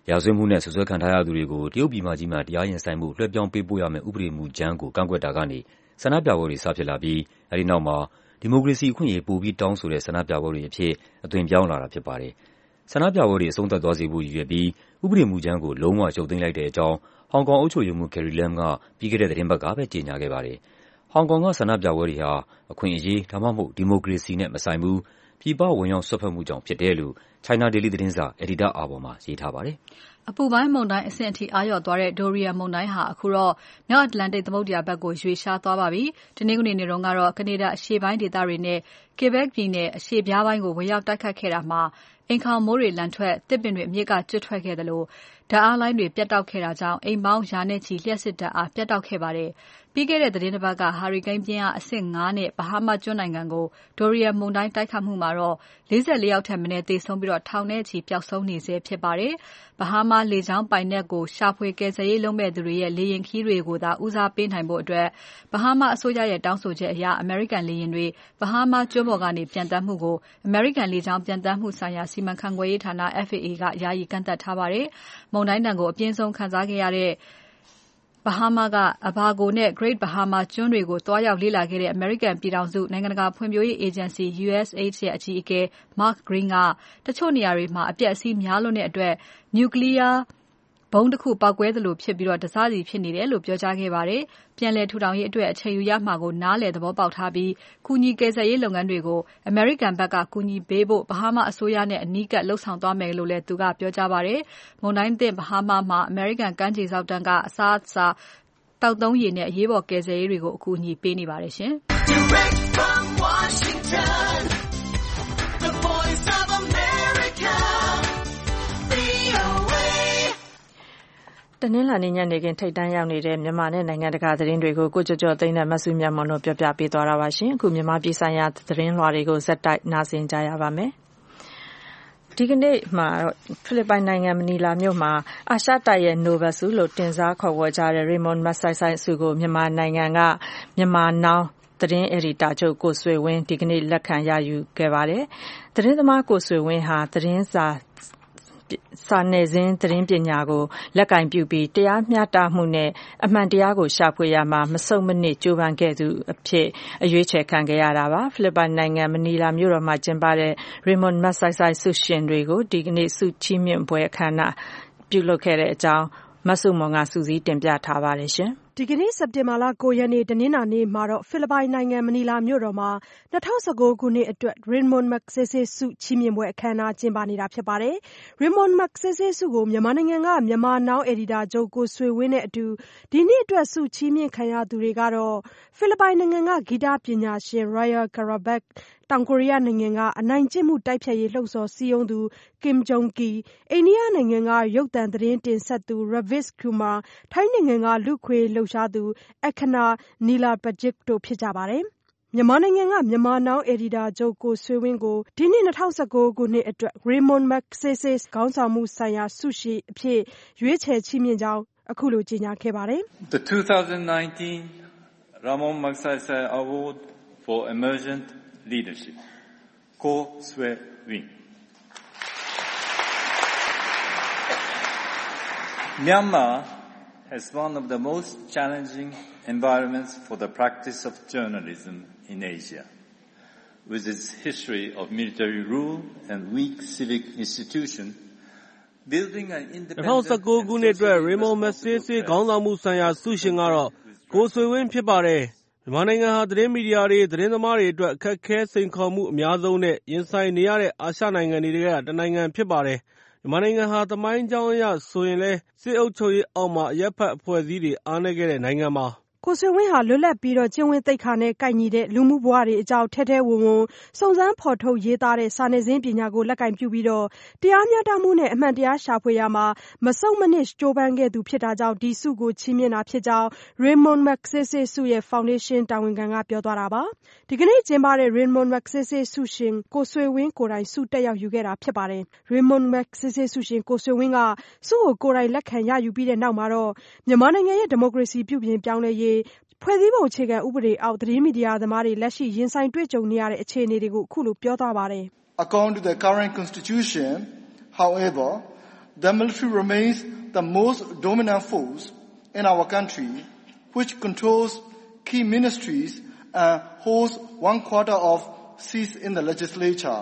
ရာဇဝတ်မှုနဲ့ဆွဆွဲခံထားရသူတွေကိုတရုတ်ပြည်မကြီးမှာတရားရင်ဆိုင်မှုလွှဲပြောင်းပေးပို့ရမယ့်ဥပဒေမူကြမ်းကိုကန့်ကွက်တာကနေဆန္ဒပြပွဲတွေစဖြစ်လာပြီးအဲဒီနောက်မှာဒီမိုကရေစီအခွင့်အရေးပိုပြီးတောင်းဆိုတဲ့ဆန္ဒပြပွဲတွေအဖြစ်အသွင်ပြောင်းလာတာဖြစ်ပါတယ်။ဆန္ဒပြပွဲတွေအဆုံးသတ်သွားစေဖို့ရည်ရွယ်ပြီးဥပဒေမူကြမ်းကိုလုံးဝရုပ်သိမ်းလိုက်တဲ့အကြောင်းဟောင်ကောင်အုပ်ချုပ်ရေးမှူး Carrie Lam ကပြီးခဲ့တဲ့သီတင်းပတ်ကပဲကြေညာခဲ့ပါတယ်။ဟောင်ကောင်ကဆန္ဒပြပွဲတွေဟာအခွင့်အရေးဒါမှမဟုတ်ဒီမိုကရေစီနဲ့မဆိုင်ဘူးပြည်ပဝင်ရောက်စွက်ဖက်မှုကြောင့်ဖြစ်တယ်လို့ China Daily သတင်းစာအယ်ဒီတာအာဘော်မှာရေးထားပါတယ်။အပူပိုင်းမုန်တိုင်းအဆင့်အထိအားလျော့သွားတဲ့ Dorian မုန်တိုင်းဟာအခုတော့မြောက်အတ္တလန်တိတ်သမုဒ္ဒရာဘက်ကိုရွေ့လျားသွားပါပြီ။တနင်္ဂနွေနေ့တုန်းကတော့ကနေဒါအရှေ့ပိုင်းဒေသတွေနဲ့ Quebec ပြည်နယ်အရှေ့ပြားပိုင်းကိုဝင်ရောက်တိုက်ခတ်ခဲ့တာမှာအိမ်ခေါင်မိုးတွေလန်ထွက်၊သစ်ပင်တွေအမြစ်ကကျွတ်ထွက်ခဲ့သလိုဓာတ်အားလိုင်းတွေပြတ်တောက်ခဲ့တာကြောင့်အိမ်ပေါင်းရာနဲ့ချီလျှပ်စစ်ဓာတ်အားပြတ်တောက်ခဲ့ပါတယ်။ပြီးခဲ့တဲ့သီတင်းတစ်ပတ်ကဟာရီကိန်းပြင်းအားအဆင့်၅နဲ့ဘဟားမားကျွန်းနိုင်ငံကို Dorian မုန်တိုင်းတိုက်ခတ်မှုမှာတော့၄၄ယောက်ထက်မနည်းသေဆုံးပြီးထောင်နဲ့ချီပျောက်ဆုံးနေဆဲဖြစ်ပါတယ်။ဘဟားမားလေကြောင်းပိုင်နက်ကိုရှာဖွေကယ်ဆယ်ရေးလုပ်မဲ့သူတွေရဲ့လေယာဉ်ခရီးတွေကိုသာဦးစားပေးနိုင်ဖို့အတွက်ဘဟားမားအစိုးရရဲ့တောင်းဆိုချက်အရအမေရိကန်လေယာဉ်တွေဘဟားမားကျွန်းပေါ်ကနေပျံသန်းမှုကိုအမေရိကန်လေကြောင်းပျံသန်းမှုဆိုင်ရာစီမံခန့်ခွဲရေးဌာန F A A ကယာယီကန့်သတ်ထားပါတယ်။မုန်တိုင်းဒဏ်ကိုအပြင်းဆုံးခံစားခဲ့ရတဲ့ဘဟားမားက Abaco နဲ့ Great Bahama ကျွန်းတွေကိုသွားရောက်လေ့လာခဲ့တဲ့အမေရိကန်ပြည်ထောင်စုနိုင်ငံတကာဖွံ့ဖြိုးရေးအေဂျင်စီ U S A I D ရဲ့အကြီးအကဲ Mark Green ကတချို့နေရာတွေမှာအပျက်အစီးများလွန်းတဲ့အတွက် Nuclear ဗုံးတစ်ခုပေါက်ကွဲသလိုဖြစ်ပြီးတစစီဖြစ်နေတယ်လို့ပြောကြားခဲ့ပါတယ်။ပြန်လည်ထူထောင်ရေးအတွက်အချိန်ယူရမှာကိုနားလည်သဘောပေါက်ထားပြီးကူညီကယ်ဆယ်ရေးလုပ်ငန်းတွေကိုအမေရိကန်ဘက်ကကူညီပေးဖို့ဘဟားမားအစိုးရနဲ့အနီးကပ်လှုပ်ဆောင်သွားမယ်လို့လည်းသူကပြောကြားပါတယ်။မုန်တိုင်းသင့်ဘဟားမားမှာအမေရိကန်ကမ်းခြေစောင့်တပ်ကအစားအစာတောက်သုံးရေနဲ့အရေးပေါ်ကယ်ဆယ်ရေးတွေကိုအကူအညီပေးနေပါတယ်ရှင်။ Direct from Washington, the voice of America, V O A တနင်္လာနေ့ညနေခင်းထိပ်တန်းရောက်နေတဲ့မြန်မာနဲ့နိုင်ငံတကာသတင်းတွေကိုကိုကျော်ကျော်သိန်းနဲ့မဆုမြတ်မွန်တို့ပြောပြပေးသွားတာပါရှင်။အခုမြန်မာပြည်ဆိုင်ရာသတင်းလွှာတွေကိုဇက်တိုက်နားဆင်ကြရပါမယ်။ဒီကနေ့မှာဖိလစ်ပိုင်နိုင်ငံမနီလာမြို့မှာအာရှတိုက်ရဲ့နိုဘယ်ဆုလို့တင်စားခေါ်ဝေါ်ကြတဲ့ Raymond Magsaysay ဆုကိုမြန်မာနိုင်ငံကမြန်မာနောင်သတင်းအယ်ဒီတာချုပ်ကိုဆွေဝင်းဒီကနေ့လက်ခံရယူခဲ့ပါတယ်။သတင်းသမားကိုဆွေဝင်းဟာသတင်းစာစာနယ်ဇင်းသတင်းပညာကိုလက်ကင်ပြုပြီးတရားမျှတမှုနဲ့အမှန်တရားကိုရှာဖွေရမှာမဆုတ်မနစ်ကြိုးပမ်းခဲ့သူအဖြစ်အရွေးချယ်ခံခဲ့ရတာပါဖိလစ်ပိုင်နိုင်ငံမနီလာမြို့တော်မှာကျင်းပတဲ့ Raymond Magsaysay ဆုရှင်တွေကိုဒီကနေ့ဆုချီးမြှင့်ပွဲအခမ်းအနားပြုလုပ်ခဲ့တဲ့အကြောင်းမဆုမွန်ကစူးစီးတင်ပြထားပါတယ်ရှင်ဒီကနေ့စက်တင်ဘာလ၉ရက်နေ့တနင်္လာနေ့မှာတော့ဖိလစ်ပိုင်နိုင်ငံမနီလာမြို့တော်မှာ၂၀၁၉ခုနှစ်အတွက် Raymond Magsaysay ဆုချီးမြှင့်ပွဲအခမ်းအနားကျင်းပနေတာဖြစ်ပါတယ်။ Raymond Magsaysay ဆုကိုမြန်မာနိုင်ငံကမြန်မာနောင်အယ်ဒီတာချုပ်ကိုဆွေဝင်းနဲ့အတူဒီနှစ်အတွက်ဆုချီးမြှင့်ခံရသူတွေကတော့ဖိလစ်ပိုင်နိုင်ငံကဂီတပညာရှင် Raya Garabagတောင်ကိုရီးယားနိုင်ငံကအနိုင်ကျင့်မှုတိုက်ဖျက်ရေးလှုံ့ဆော်စည်းရုံးသူ Kim Jong-ki အိန္ဒိယနိုင်ငံကရုပ်သံသတင်းတင်ဆက်သူ Ravis Kumar ထိုင်းနိုင်ငံကလူ့အခွင့်အရေးလှုပ်ရှားသူ Ekana Neelapanjich တို့ဖြစ်ကြပါတယ်။မြန်မာနိုင်ငံကမြန်မာနောင်အယ်ဒီတာချုပ်ကိုဆွေဝင်းကိုဒီနှစ်၂၀၁၉ခုနှစ်အတွက် Raymond Magsaysay ခေါင်းဆောင်မှုဆိုင်ရာဆုရှင်အဖြစ်ရွေးချယ်ချီးမြှင့်ကြောင်းအခုလိုကြေညာခဲ့ပါတယ်။ The twenty nineteen Ramon Magsaysay Award for Emergent Leadership, Ko Swee Win. Myanmar has one of the most challenging environments for the practice of journalism in Asia. With its history of military rule and weak civic institutions, building an independent... ၂၀၁၉ခုနှစ်အတွက် Raymond Magsaysay ခေါင်းဆောင်မှုဆိုင်ရာဆုရှင်ကတော့ကိုဆွေဝင်းဖြစ်ပါတယ်။မြန်မာနိုင်ငံဟာသတင်းမီဒီယာတွေသတင်းသမားတွေအတွက်အခက်အခဲစိန်ခေါ်မှုအများဆုံးနဲ့ရင်ဆိုင်နေရတဲ့အာရှနိုင်ငံတွေကတနိုင်ငံဖြစ်ပါတယ်။မြန်မာနိုင်ငံဟာသမိုင်းကြောင်းအရဆိုရင်လည်းစစ်အုပ်ချုပ်ရေးအောက်မှာအရပ်ဖက်အဖွဲ့အစည်းတွေအားနည်းခဲ့တဲ့နိုင်ငံပါ။ကိုဆွေဝင်းဟာလွတ်လပ်ပြီးတော့ကျင့်ဝတ်သိက္ခာနဲ့ကိုက်ညီတဲ့လူမှုဘဝတွေအကြောင်းထဲထဲဝင်ဝင်စုံစမ်းဖော်ထုတ်ရေးသားတဲ့စာနယ်ဇင်းပညာကိုလက်ကင်ပြုပြီးတော့တရားမျှတမှုနဲ့အမှန်တရားရှာဖွေရမှာမဆုတ်မနစ်ကြိုးပမ်းခဲ့သူဖြစ်တာကြောင့်ဒီဆုကိုချီးမြှင့်တာဖြစ်ကြောင်း Raymond Magsaysay ဆုရဲ့ဖောင်ဒေးရှင်းတာဝန်ခံကပြောသွားတာပါ။ဒီကနေ့ကျင်းပတဲ့ Raymond Magsaysay ဆုရှင်ကိုဆွေဝင်းကိုယ်တိုင်ဆုတက်ရောက်ယူခဲ့တာဖြစ်ပါတယ်။ Raymond Magsaysay ဆုရှင်ကိုဆွေဝင်းကဆုကိုကိုယ်တိုင်လက်ခံရယူပြီးတဲ့နောက်မှာတော့မြန်မာနိုင်ငံရဲ့ဒီမိုကရေစီပြုပြင်ပြောင်းလဲရေးဖွဲ့စည်းပုံအခြေခံဥပဒေအောက်သတင်းမီဒီယာသမားတွေလက်ရှိရင်ဆိုင်တွေ့ကြုံနေရတဲ့အခြေအနေတွေကိုအခုလိုပြောသွားပါတယ်။ According to the current constitution, however, The military remains the most dominant force in our country, which controls key ministries and holds one quarter of seats in the legislature.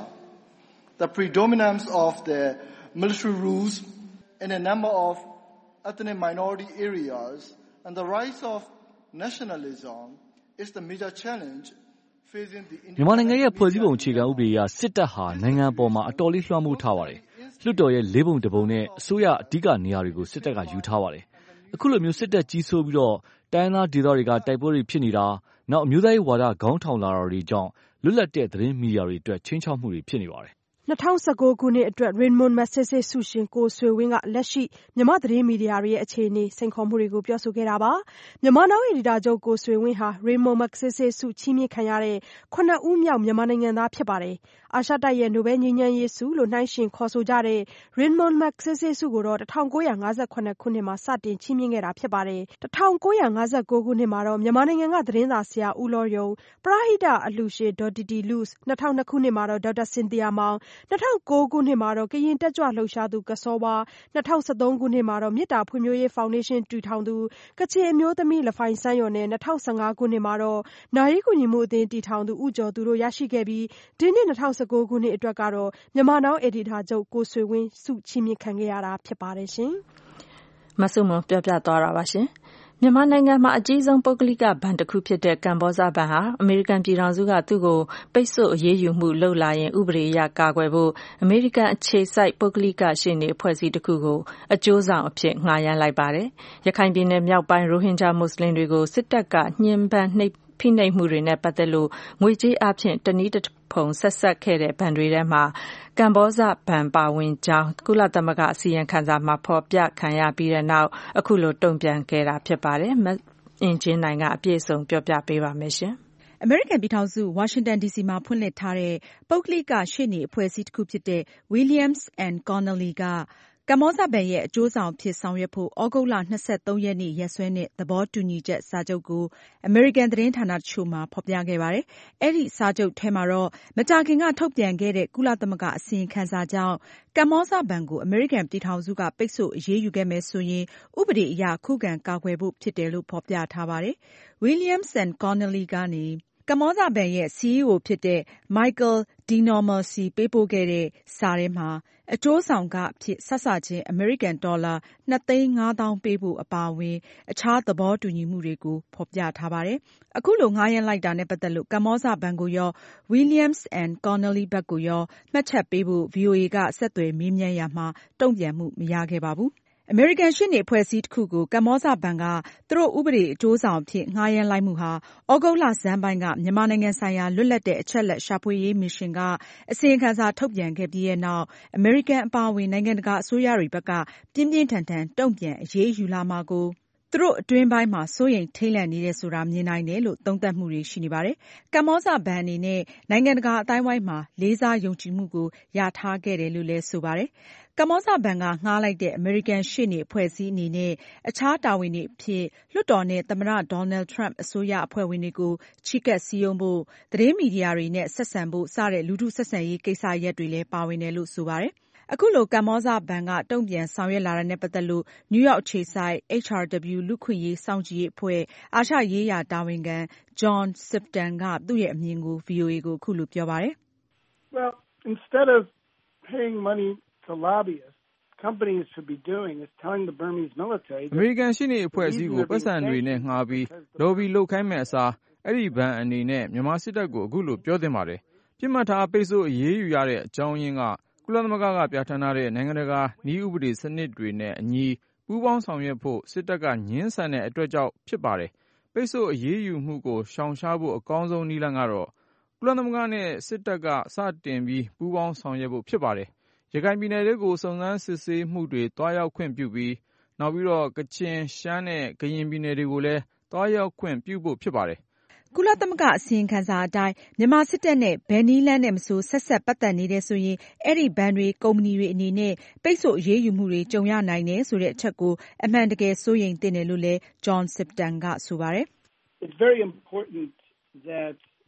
The predominance of the military rules in a number of ethnic minority areas and the rise of nationalism is the major challenge facing the မြန်မာနိုင်ငံရဲ့ဖွဲ့စည်းပုံအခြေခံဥပဒေအရစစ်တပ်ဟာနိုင်ငံအပေါ်မှာအတော်လေးလွှမ်းမိုးထားပါတယ်။လွှတ်တော်ရဲ့လေးပုံတစ်ပုံနဲ့အစိုးရအဓိကနေရာတွေကိုစစ်တပ်ကယူထားပါတယ်။အခုလိုမျိုးစစ်တပ်ကြီးစိုးပြီးတော့တိုင်းသားဒေသတွေကတိုက်ပွဲတွေဖြစ်နေတာနောက်အမျိုးသားရေးဝါဒခေါင်းထောင်လာတာတွေကြောင့်လွတ်လပ်တဲ့သတင်းမီဒီယာတွေအတွက်ချင်းချောက်မှုတွေဖြစ်နေပါတယ်။၂၀၁၉ခုနှစ်အတွက် Raymond Magsaysay ဆုရှင်ကိုဆွေဝင်းကလက်ရှိမြန်မာသတင်းမီဒီယာတွေရဲ့အခြေအနေစိန်ခေါ်မှုတွေကိုပြောဆိုခဲ့တာပါ။မြန်မာနောင်အယ်ဒီတာချုပ်ကိုဆွေဝင်းဟာ Raymond Magsaysay ဆုချီးမြှင့်ခံရတဲ့ခုနှစ်ဦးမြောက်မြန်မာနိုင်ငံသားဖြစ်ပါတယ်။အာရှတိုက်ရဲ့နိုဘယ်ငြိမ်းချမ်းရေးဆုလို့နှိုင်းယှဉ်ခေါ်ဆိုကြတဲ့ Raymond Magsaysay ဆုကိုတော့၁၉၅၇ခုနှစ်မှာစတင်ချီးမြှင့်ခဲ့တာဖြစ်ပါတယ်။၁၉၅၉ခုနှစ်မှာတော့မြန်မာနိုင်ငံကသတင်းစာဆရာဦးလောယုံ၊ပရဟိတအလှူရှင်ဒေါ်တီတီလူစ်၊၂၀၀၂ခုနှစ်မှာတော့ဒေါက်တာစင်သီယာမောင်၊၂၀၀၉ခုနှစ်မှာတော့ကရင်တက်ကြွလှုပ်ရှားသူကစောဝါ၊၂၀၁၃ခုနှစ်မှာတော့မေတ္တာဖွံ့ဖြိုးရေးဖောင်ဒေးရှင်းတည်ထောင်သူကချင်အမျိုးသမီးလဖိုင်စန်းယော်နဲ့၂၀၁၅ခုနှစ်မှာတော့နာရေးကူညီမှုအသင်းတည်ထောင်သူဦးကျော်သူတို့ရရှိခဲ့ပြီးဒီနှစ်၂၀၁၉ခုနှစ်အတွက်ကတော့မြန်မာနောင်အယ်ဒီတာချုပ်ကိုဆွေဝင်းဆုချီးမြှင့်ခံခဲ့ရတာဖြစ်ပါတယ်ရှင်။မဆုမွန်ပြောပြသွားတာပါရှင်။မြန်မာနိုင်ငံမှာအကြီးဆုံးပုဂ္ဂလိကဘဏ်တစ်ခုဖြစ်တဲ့ကမ္ဘောဇဘဏ်ဟာအမေရိကန်ပြည်ထောင်စုကသူ့ကိုပိတ်ဆို့အရေးယူမှုလုပ်လာရင်ဥပဒေအရကာကွယ်ဖို့အမေရိကန်အခြေစိုက်ပုဂ္ဂလိကရှေ့နေအဖွဲ့အစည်းတစ်ခုကိုအကျိုးဆောင်အဖြစ်ငှားရမ်းလိုက်ပါတယ်။ရခိုင်ပြည်နယ်မြောက်ပိုင်းရိုဟင်ဂျာမွတ်စလင်တွေကိုစစ်တပ်ကညှဉ်းပန်းနှိပ်ဖိနှိပ်မှုတွေနဲ့ပတ်သက်လို့ငွေကြေးအဖြစ်တနည်းတစ်ဖုံဆက်ဆက်ခဲ့တဲ့ဘဏ်တွေထဲမှာကမ္ဘောဇဘဏ်ပါဝင်ကြောင်းကုလသမဂ္ဂအစည်းအဝေးခန်းစာမှာဖော်ပြခံရပြီးတဲ့နောက်အခုလိုတုံ့ပြန်ခဲ့တာဖြစ်ပါတယ်။မအင်ဂျင်နိုင်ကအပြည့်အစုံပြောပြပေးပါမယ်ရှင်။အမေရိကန်ပြည်ထောင်စုဝါရှင်တန်ဒီစီမှာဖွင့်လှစ်ထားတဲ့ပုဂ္ဂလိကရှေ့နေအဖွဲ့အစည်းတစ်ခုဖြစ်တဲ့ Williams and Connolly ကကမ္ဘောဇဘဏ်ရဲ့အကျိုးဆောင်ဖြစ်ဆောင်ရွက်ဖို့ဩဂုတ်လ၂၃ရက်နေ့ရက်စွဲနဲ့သဘောတူညီချက်စာချုပ်ကိုအမေရိကန်သတင်းဌာနတချို့မှာဖော်ပြခဲ့ပါတယ်။အဲဒီစာချုပ်ထဲမှာတော့မကြာခင်ကထုတ်ပြန်ခဲ့တဲ့ကုလသမဂ္ဂအစီရင်ခံစာကြောင့်ကမ္ဘောဇဘဏ်ကိုအမေရိကန်ပြည်ထောင်စုကပိတ်ဆို့အရေးယူခဲ့မယ်ဆိုရင်ဥပဒေအရခုခံကာကွယ်ဖို့ဖြစ်တယ်လို့ဖော်ပြထားပါတယ်။ Williams and Connolly ကနေကမ္ဘောဇဘဏ်ရဲ့ စီအီးအို ဖြစ်တဲ့ Michael DeNormo ဆီပေးပို့ခဲ့တဲ့စာထဲမှာအကျိုးဆောင်ခအဖြစ်စစချင်းအမေရိကန်ဒေါ်လာနှစ်သိန်းငါးသောင်းပေးဖို့အပါအဝင်အခြားသဘောတူညီမှုတွေကိုဖော်ပြထားပါတယ်။အခုလိုငှားရမ်းလိုက်တာနဲ့ပတ်သက်လို့ကမ္ဘောဇဘဏ်ကိုရော Williams and Connolly ဘက်ကိုရောမှတ်ချက်ပေးဖို့ ဗွီအိုအေကဆက်သွယ်မေးမြန်းရာမှာတုံ့ပြန်မှုမရခဲ့ပါဘူး။အမေရိကန်ရှေ့နေအဖွဲ့အစည်းတစ်ခုကိုကမ္ဘောဇဘဏ်ကသူတို့ဥပဒေအကျိုးဆောင်အဖြစ်ငှားရမ်းလိုက်မှုဟာဩဂုတ်လဆန်းပိုင်းကမြန်မာနိုင်ငံဆိုင်ရာလွတ်လပ်တဲ့အချက်အလက်ရှာဖွေရေးမစ်ရှင်ကအစီရင်ခံစာထုတ်ပြန်ခဲ့ပြီးတဲ့နောက်အမေရိကန်အပါအဝင်နိုင်ငံတကာအစိုးရတွေဘက်ကပြင်းပြင်းထန်ထန်တုံ့ပြန်အရေးယူလာမှာကိုသူတို့အတွင်းပိုင်းမှာစိုးရိမ်ထိတ်လန့်နေတယ်ဆိုတာမြင်နိုင်တယ်လို့သုံးသပ်မှုတွေရှိနေပါတယ်။ကမ္ဘောဇဘဏ်အနေနဲ့နိုင်ငံတကာအတိုင်းဝိုင်းမှာလေးစားယုံကြည်မှုကိုရထားခဲ့တယ်လို့လည်းဆိုပါတယ်။ကမ္ဘောဇဘဏ်ကငှားလိုက်တဲ့အမေရိကန်ရှေ့နေအဖွဲ့အစည်းအနေနဲ့အခြားတာဝန်တွေအဖြစ်လွှတ်တော်နဲ့သမ္မတဒေါ်နယ်ထရန့်အစိုးရအဖွဲ့ဝင်တွေကိုချဉ်းကပ်စည်းရုံးဖို့သတင်းမီဒီယာတွေနဲ့ဆက်ဆံဖို့စတဲ့လူထုဆက်ဆံရေးကိစ္စရပ်တွေလည်းပါဝင်တယ်လို့ဆိုပါတယ်။အခုလိုကမ္ဘောဇဘဏ်ကတုံ့ပြန်ဆောင်ရွက်လာတာနဲ့ပတ်သက်လို့နယူးယောက်အခြေစိုက် H R W လူ့ခွင့်ရေးစောင့်ကြည့်ရေးအဖွဲ့အာရှရေးရာတာဝန်ခံ John Sifton ကသူ့ရဲ့အမြင်ကို ဗွီအိုအေကိုအခုလိုပြောပါတယ်။ Well, instead of paying money to lobbyists, companies should be doing is telling the Burmese military အမေရိကန်ရှေ့နေအဖွဲ့အစည်းကိုပတ်စံတွေနဲ့ငှားပြီးလော်ဘီလုပ်ခိုင်းမဲ့အစားအဲ့ဒီဘဏ်အနေနဲ့မြန်မာစစ်တပ်ကိုအခုလိုပြောသင့်ပါတယ်။ပြစ်မှတ်ထားပိတ်ဆို့အရေးယူရတဲ့အကြောင်းရင်းကကုလသမဂ္ဂကပြဋ္ဌာန်းထားတဲ့နိုင်ငံတကာနည်းဥပဒေစနစ်တွေနဲ့အညီပူးပေါင်းဆောင်ရွက်ဖို့စစ်တပ်ကငြင်းဆန်တဲ့အတွက်ကြောင့်ဖြစ်ပါတယ်။ပိတ်ဆို့အရေးယူမှုကိုရှောင်ရှားဖို့အကောင်းဆုံးနည်းလမ်းကတော့ကုလသမဂ္ဂနဲ့စစ်တပ်ကစတင်ပြီးပူးပေါင်းဆောင်ရွက်ဖို့ဖြစ်ပါတယ်။ရခိုင်ပြည်နယ်တွေကိုစုံစမ်းစစ်ဆေးမှုတွေတွားရောက်ခွင့်ပြုပြီးနောက်ပြီးတော့ကချင်ရှမ်းနဲ့ကရင်ပြည်နယ်တွေကိုလည်းတွားရောက်ခွင့်ပြုဖို့ဖြစ်ပါတယ်။ကုလသမဂ္ဂအစီရင်ခံစာအတိုင်းမြန်မာစစ်တပ်နဲ့ဘယ်နည်းလမ်းနဲ့မဆိုဆက်ဆက်ပတ်သက်နေတယ်ဆိုရင်အဲ့ဒီဘဏ်တွေကုမ္ပဏီတွေအနေနဲ့ပိတ်ဆို့အရေးယူမှုတွေကြုံရနိုင်တယ်ဆိုတဲ့အချက်ကိုအမှန်တကယ်စိုးရိမ်သင့်တယ်လို့လည်း John Sifton ကဆိုပါတယ်။ It's very important that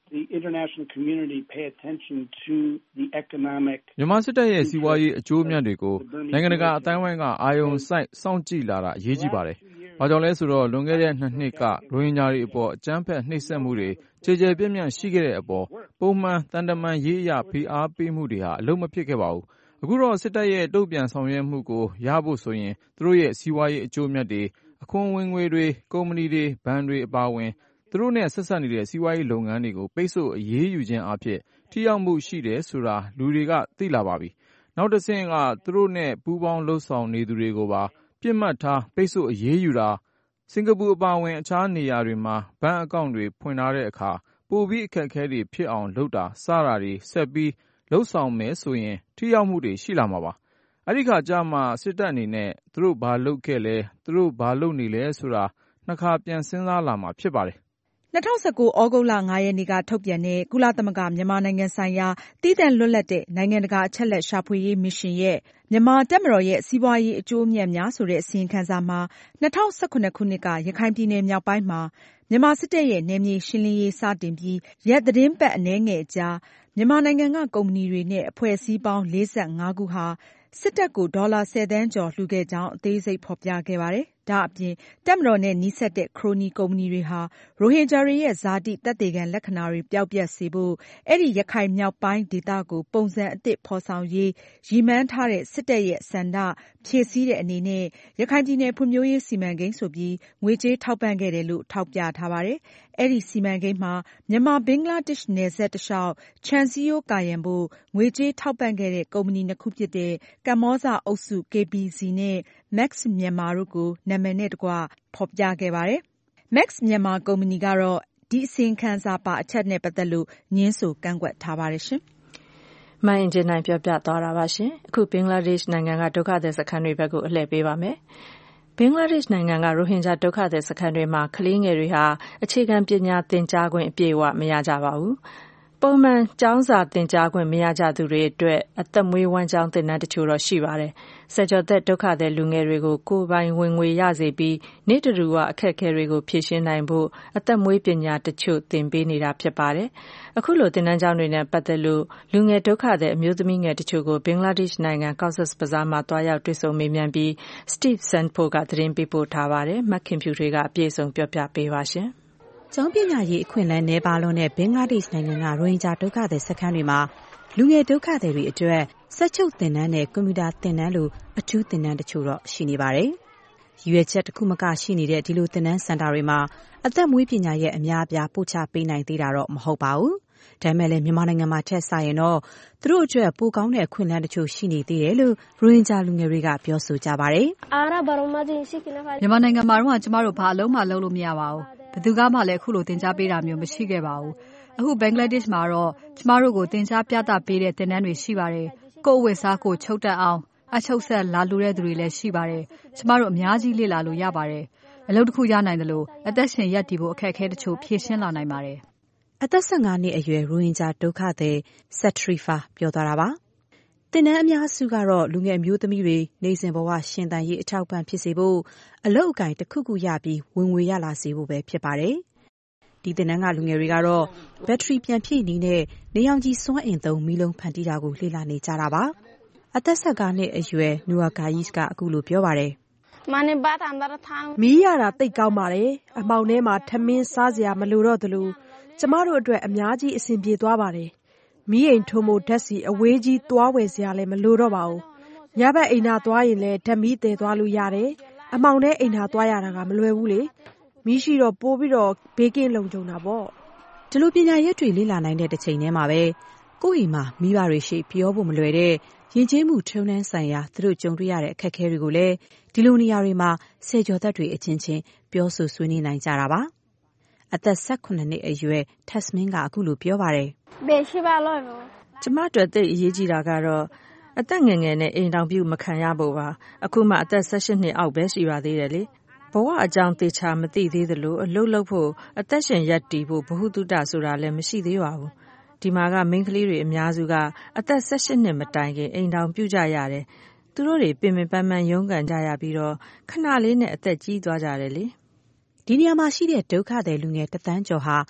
the international community pay attention to the economic မြန်မာစစ်တပ်ရဲ့စီးပွားရေးအကျိုးအမြတ်တွေကိုနိုင်ငံတကာအတိုင်းအဝိုင်းကအာရုံစိုက်စောင့်ကြည့်လာတာအရေးကြီးပါတယ်။ဘာကြောင့်လဲဆိုတော့လွန်ခဲ့တဲ့နှစ်နှစ်ကရိုဟင်ဂျာတွေအပေါ်အကြမ်းဖက်နှိပ်စက်မှုတွေခြေခြေပြန့်ပြန့်ရှိခဲ့တဲ့အပေါ်ပုံမှန်တန်တမန်ရေးအရဖိအားပေးမှုတွေဟာအလုံးမဖြစ်ခဲ့ပါဘူး။အခုတော့စစ်တပ်ရဲ့တုံ့ပြန်ဆောင်ရွက်မှုကိုရဖို့ဆိုရင်သူတို့ရဲ့စီးပွားရေးအကျိုးအမြတ်တွေအခွန်ဝင်ငွေတွေကုမ္ပဏီတွေဘဏ်တွေအပါအဝင်သူတို့နဲ့ဆက်ဆက်နေတဲ့စီးပွားရေးလုပ်ငန်းတွေကိုပိတ်ဆို့အရေးယူခြင်းအဖြစ်ထိရောက်မှုရှိတယ်ဆိုတာလူတွေကသိလာပါပြီ။နောက်တစ်ဆင့်ကသူတို့နဲ့ပူးပေါင်းလှုပ်ဆောင်နေသူတွေကိုပါပြစ်မှတ်ထားပိတ်ဆို့အရေးယူတာစင်ကာပူအပါအဝင်အခြားနေရာတွေမှာဘဏ်အကောင့်တွေဖွင့်ထားတဲ့အခါပိုပြီးအခက်အခဲတွေဖြစ်အောင်လုပ်တာစတာတွေဆက်ပြီးလှုပ်ဆောင်မယ်ဆိုရင်ထိရောက်မှုတွေရှိလာမှာပါ။အဲ့ဒီခါကျမှစစ်တပ်အနေနဲ့သူတို့ဘာလုပ်ခဲ့လဲသူတို့ဘာလုပ်နေလဲဆိုတာနှစ်ခါပြန်စဉ်းစားလာမှာဖြစ်ပါတယ်။၂၀၁၉ သြဂုတ်လ ၅ ရက်နေ့ကထုတ်ပြန်တဲ့ကုလသမဂ္ဂမြန်မာနိုင်ငံဆိုင်ရာသီးသန့်လွတ်လပ်တဲ့နိုင်ငံတကာအချက်အလက်ရှာဖွေရေးမစ်ရှင်ရဲ့မြန်မာတပ်မတော်ရဲ့စီးပွားရေးအကျိုးအမြတ်များဆိုတဲ့အစီရင်ခံစာမှာ၂၀၁၇ ခုနှစ်ကရခိုင်ပြည်နယ်မြောက်ပိုင်းမှာမြန်မာစစ်တပ်ရဲ့နယ်မြေရှင်းလင်းရေးစတင်ပြီးရက်သီတင်းပတ်အနည်းငယ်အကြာမြန်မာနိုင်ငံကကုမ္ပဏီတွေနဲ့အဖွဲ့အစည်းပေါင်းလေးဆယ့်ငါးခုဟာစစ်တပ်ကိုဒေါ်လာဆယ်သန်းကျော်လှူခဲ့ကြောင်းအသေးစိတ်ဖော်ပြခဲ့ပါတယ်။ဒါအပြင်တပ်မတော်နဲ့နီးစပ်တဲ့ခရိုနီကုမ္ပဏီတွေဟာရိုဟင်ဂျာတွေရဲ့ဇာတိသက်သေခံလက္ခဏာတွေပျောက်ပျက်စေဖို့အဲဒီရခိုင်မြောက်ပိုင်းဒေသကိုပုံစံအသစ်ဖော်ဆောင်ရေးရည်မှန်းထားတဲ့စစ်တပ်ရဲ့ဆန္ဒဖြည့်ဆည်းတဲ့အနေနဲ့ရခိုင်ပြည်နယ်ဖွံ့ဖြိုးရေးစီမံကိန်းဆိုပြီးငွေကြေးထောက်ပံ့ခဲ့တယ်လို့ထောက်ပြထားပါတယ်။အဲဒီစီမံကိန်းမှာမြန်မာဘင်္ဂလားဒေ့ရှ်နယ်စပ်တလျှောက်ခြံစည်းရိုးကာရံဖို့ငွေကြေးထောက်ပံ့ခဲ့တဲ့ကုမ္ပဏီနှစ်ခုဖြစ်တဲ့ကမ္ဘောဇအုပ်စု ကေ ပီ စီ နဲ့ Max Myanmar တို့ကိုနာမည်နဲ့တကွဖော်ပြခဲ့ပါတယ်။ Max Myanmar ကုမ္ပဏီကတော့ဒီအစီရင်ခံစာပါအချက်နဲ့ပတ်သက်လို့ငြင်းဆိုကန့်ကွက်ထားပါတယ်ရှင်။မအင်ဂျင်နိုင်ပြောပြသွားတာပါရှင်။အခုဘင်္ဂလားဒေ့ရှ်နိုင်ငံကဒုက္ခသည်စခန်းတွေဘက်ကိုအလှည့်ပေးပါမယ်။ဘင်္ဂလားဒေ့ရှ်နိုင်ငံကရိုဟင်ဂျာဒုက္ခသည်စခန်းတွေမှာကလေးငယ်တွေဟာအခြေခံပညာသင်ကြားခွင့်အပြည့်အဝမရကြပါဘူး။ပုံမှန်ကျောင်းစာသင်ကြားခွင့်မရကြသူတွေအတွက်အသက်မွေးဝမ်းကျောင်းသင်တန်းတချို့တော့ရှိပါတယ်။ဆယ်ကျော်သက်ဒုက္ခသည်လူငယ်တွေကိုကိုယ်ပိုင်ဝင်ငွေရစေပြီးနေ့တဓူဝအခက်အခဲတွေကိုဖြေရှင်းနိုင်ဖို့အသက်မွေးပညာတချို့သင်ပေးနေတာဖြစ်ပါတယ်။အခုလိုသင်တန်းကျောင်းတွေနဲ့ပတ်သက်လို့လူငယ်ဒုက္ခသည်အမျိုးသမီးငယ်တချို့ကိုဘင်္ဂလားဒေ့ရှ်နိုင်ငံ Cox's Bazar မှာတွားရောက်တွေ့ဆုံမေးမြန်းပြီး Steve Sandford ကသတင်းပေးပို့ထားပါတယ်။မခင်ဖြူထွေးကအပြည့်အစုံပြောပြပေးပါရှင်။ကျောင်းပညာရေးအခွင့်အလမ်းနည်းပါးလွန်းတဲ့ဘင်္ဂလားဒေ့ရှ်နိုင်ငံကရိုဟင်ဂျာဒုက္ခသည်စခန်းတွေမှာလူငယ်ဒုက္ခသည်တွေအတွက်စက်ချုပ်သင်တန်းနဲ့ကွန်ပျူတာသင်တန်းလိုအထူးသင်တန်းတချို့တော့ရှိနေပါတယ်။ရွေချက်တစ်ခုမကရှိနေတဲ့ဒီလိုသင်တန်းစင်တာတွေမှာအသက်မွေးပညာရဲ့အများအပြားပို့ချပေးနိုင်သေးတာတော့မဟုတ်ပါဘူး။ဒါပေမဲ့လည်းမြန်မာနိုင်ငံမှာထက်ဆိုင်ရင်တော့သူတို့အတွက်ပိုကောင်းတဲ့အခွင့်အလမ်းတချို့ရှိနေသေးတယ်လို့ရိုဟင်ဂျာလူငယ်တွေကပြောဆိုကြပါတယ်။မြန်မာနိုင်ငံမှာတော့ကျမတို့ဘာအလုံးမှလုပ်လို့မရပါဘူး။ဘယ်သူကမှလည်းအခုလိုသင်ကြားပေးတာမျိုးမရှိခဲ့ပါဘူး။အခုဘင်္ဂလားဒေ့ရှ်မှာတော့ကျမတို့ကိုသင်ကြားပြသပေးတဲ့သင်တန်းတွေရှိပါတယ်။ကိုယ့်ဝတ်စားကိုချုပ်တက်အောင်အချုပ်ဆက်လာလူတဲ့သူတွေလည်းရှိပါတယ်။ကျမတို့အများကြီးလေ့လာလို့ရပါတယ်။အလုပ်တစ်ခုရနိုင်တယ်လို့အသက်ရှင်ရပ်တည်ဖို့အခက်အခဲတချို့ဖြေရှင်းလာနိုင်ပါတယ်။အသက်၁၅နှစ်အရွယ်ရိုဟင်ဂျာဒုက္ခသည်ဆက်ထရီဖာပြောသွားတာပါ။သင်တန်းအများစုကတော့လူငယ်မျိုးသမီးတွေနေစဉ်ဘဝရှင်သန်ရေးအထောက်ပံ့ဖြစ်စေဖို့အလုပ်အကင်တစ်ခုခုရပြီးဝင်ငွေရလာစေဖို့ပဲဖြစ်ပါတယ်။ဒီသင်တန်းကလူငယ်တွေကတော့ဘက်ထရီပြန်ဖြည့်နည်းနဲ့နေရောင်ခြည်စွမ်းအင်သုံးမီးလုံးဖန်တီးတာကိုလေ့လာနေကြတာပါ။အသက်၁၅နှစ်အရွယ်နူအာဂါယစ်ကအခုလိုပြောပါတယ်။မီးရတာသိပ်ကောင်းပါတယ်။အမှောင်ထဲမှာထမင်းစားစရာမလိုတော့သလိုကျမတို့အတွက်အများကြီးအဆင်ပြေသွားပါတယ်။မီးအိမ်ထွန်းဖို့ဓာတ်ဆီအဝေးကြီးသွားဝယ်စရာလည်းမလိုတော့ပါဘူး။ညဘက်အိမ်သာသွားရင်လည်းဓာတ်မီးသယ်သွားလို့ရတယ်။အမှောင်ထဲအိမ်သာသွားရတာကမလွယ်ဘူးလေ။မီးရှိတော့ပိုပြီးတော့ဘေးကင်းလုံခြုံတာပေါ့။ဒီလိုပညာရပ်တွေလေ့လာနိုင်တဲ့တစ်ချိန်တည်းမှာပဲကိုယ့်အိမ်မှာမိဘတွေရှိပြောဖို့မလွယ်တဲ့ယဉ်ကျေးမှုထုံးတမ်းဆိုင်ရာသူတို့ကြုံတွေ့ရတဲ့အခက်အခဲတွေကိုလည်းဒီလိုနေရာတွေမှာဆယ်ကျော်သက်တွေအချင်းချင်းပြောဆိုဆွေးနွေးနိုင်ကြတာပါ။အသက်၁၇နှစ်အရွယ်ထက်စမင်းကအခုလိုပြောပါတယ်။ကျမတို့သိအရေးကြီးတာကတော့အသက်ငယ်ငယ်နဲ့အိမ်တောင်ပြုမခံရဖို့ပါ။အခုမှအသက်၁၈နှစ်အောက်ပဲရှိပါသေးတယ်လေ။ဘဝအကြောင်းသေချာမသိသေးသလိုအလုပ်လုပ်ဖို့အသက်ရှင်ရပ်တည်ဖို့ဘ ഹു တုတဆိုတာလည်းမရှိသေးပါဘူး။ဒီမှာကမိန်းကလေးတွေအများစုကအသက်၁၈နှစ်မတိုင်ခင်အိမ်တောင်ပြုကြရတယ်။သူတို့တွေပင်ပင်ပန်းပန်းရုန်းကန်ကြရပြီးတော့ခဏလေးနဲ့အသက်ကြီးသွားကြတယ်လေ။ဒီနေရာမှာရှိတဲ့ဒုက္ခသည်လူငယ်တသန်းကျော်ဟာသိ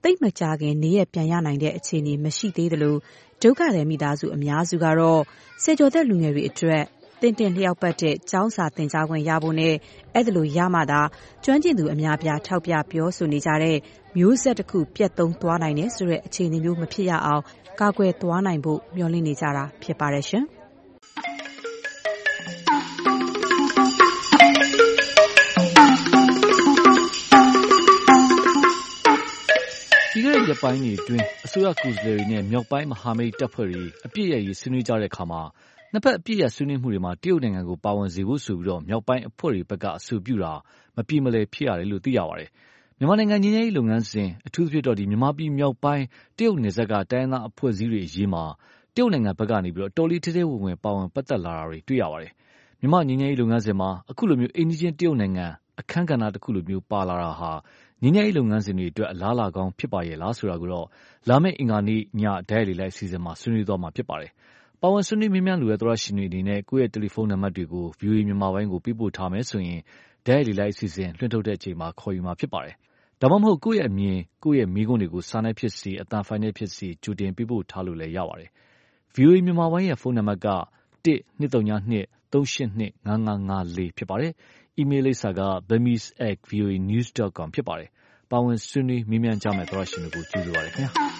သိပ်မကြာခင်နေရပြန်ရနိုင်တဲ့အခြေအနေမရှိသေးသလိုဒုက္ခသည်မိသားစုအများစုကတော့ဆယ်ကျော်သက်လူငယ်တွေအတွက်တင်တင်လျောက်ပတ်တဲ့ကျောင်းစာသင်ကြားခွင့်ရဖို့နဲ့အဲ့ဒါလိုရမှသာကျွမ်းကျင်သူအများပြားထောက်ပြပြောဆိုနေကြတဲ့မျိုးဆက်တစ်ခုပြတ်သုံးသွားနိုင်တယ်ဆိုတဲ့အခြေအနေမျိုးမဖြစ်ရအောင်ကာကွယ်သွားနိုင်ဖို့မျှော်လင့်နေကြတာဖြစ်ပါတယ်ရှင်။ပြီးခဲ့တဲ့ရက်ပိုင်းတွေအတွင်းအစိုးရကိုယ်စားလှယ်တွေနဲ့မြောက်ပိုင်းမဟာမိတ်တပ်ဖွဲ့တွေအပြစ်ရရေးဆွေးနွေးကြတဲ့အခါမှာနှစ်ဖက်အပြစ်ရဆွေးနွေးမှုတွေမှာတရုတ်နိုင်ငံကိုပါဝင်စေဖို့ဆိုပြီးတော့မြောက်ပိုင်းအဖွဲ့တွေဘက်ကအဆိုပြုတာမပြေမလည်ဖြစ်ရတယ်လို့သိရပါတယ်။မြန်မာနိုင်ငံငြိမ်းချမ်းရေးလုပ်ငန်းစဉ်အထူးသဖြင့်တော့ဒီမြန်မာပြည်မြောက်ပိုင်းတရုတ်နယ်စပ်ကတိုင်းရင်းသားအဖွဲ့အစည်းတွေအရေးမှာတရုတ်နိုင်ငံဘက်ကနေပြီးတော့တော်လီထဲထဲဝင်ဝင်ပါဝင်ပတ်သက်လာတာတွေတွေ့ရပါတယ်။မြန်မာငြိမ်းချမ်းရေးလုပ်ငန်းစဉ်မှာအခုလိုမျိုးအိန္ဒိချင်းတရုတ်နိုင်ငံအခမ်းကဏ္ဍတစ်ခုလိုမျိုးပါလာတာဟာငြိမ်းချမ်းရေးလုပ်ငန်းစဉ်တွေအတွက်အလားအလာကောင်းဖြစ်ပါရဲ့လားဆိုတာကိုတော့လာမယ့်အင်္ဂါနေ့ညဒိုင်လီလိုက်အစီအစဉ်မှာဆွေးနွေးသွားမှာဖြစ်ပါတယ်။ပါဝင်ဆွေးနွေးမြန်းလူရဲ့သောရရှင်တွေအနေနဲ့ကိုယ့်ရဲ့တယ်လီဖုန်းနံပါတ်တွေကို ဗွီအိုအေ မြန်မာပိုင်းကိုပေးပို့ထားမယ်ဆိုရင်ဒိုင်လီလိုက်အစီအစဉ်လွှင့်ထုတ်တဲ့အချိန်မှာခေါ်ယူမှာဖြစ်ပါတယ်။ဒါမှမဟုတ်ကိုယ့်ရဲ့အမြင်ကိုယ့်ရဲ့မိကွန်းတွေကိုစာနဲ့ဖြစ်စီအတန်ဖိုင်နဲ့ဖြစ်စီကြိုတင်ပေးပို့ထားလို့လည်းရပါတယ်။ ဗွီအိုအေ မြန်မာပိုင်းရဲ့ဖုန်းနံပါတ်ကတစ်နှစ်သုံးနှစ်သုံးရှစ်နှစ်ငါးငါးငါးလေးဖြစ်ပါတယ်။ အီးမေးလ်လိပ်စာက burmese at v o a news dot com ဖြစ်ပါတယ်။ပါဝင်ဆွေးနွေးမေးမြန်းကြမယ့်သောရရှင်တွေကိုကျေးဇူးပါတယ်ခင်ဗျာ။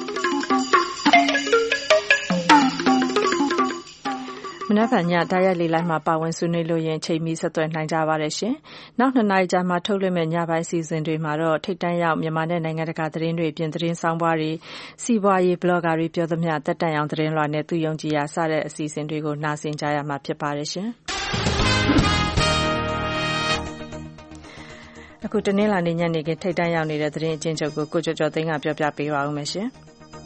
မနက်ဖြန်ညတိုက်ရိုက်လေလိုက်မှာပါဝင်ဆွေးနွေးလို့ရင်ချိန်မီဆက်သွယ်နိုင်ကြပါတယ်ရှင်။နောက်နှစ်နာရီကြာမှထုတ်လွှင့်မဲ့ညပိုင်းစီစဉ်တွေမှာတော့ထိတ်တန့်ရောက်မြန်မာနဲ့နိုင်ငံတကာသတင်းတွေပြင်သတင်းဆောင်ပွားတွေစီးပွားရေးဘလော့ဂါတွေပြောသမျှတက်တန့်အောင်သတင်းလွှာနဲ့သူယုံကြည်ရာစတဲ့အစီအစဉ်တွေကိုနားဆင်ကြရမှာဖြစ်ပါတယ်ရှင်။အခုတနင်္လာနေ့ညနေခင်းထိတ်တန့်ရောက်နေတဲ့သတင်းအကျဉ်းချုပ်ကိုကိုကျော်ကျော်သိန်းကပြောပြပေးပါဦးမယ်ရှင်။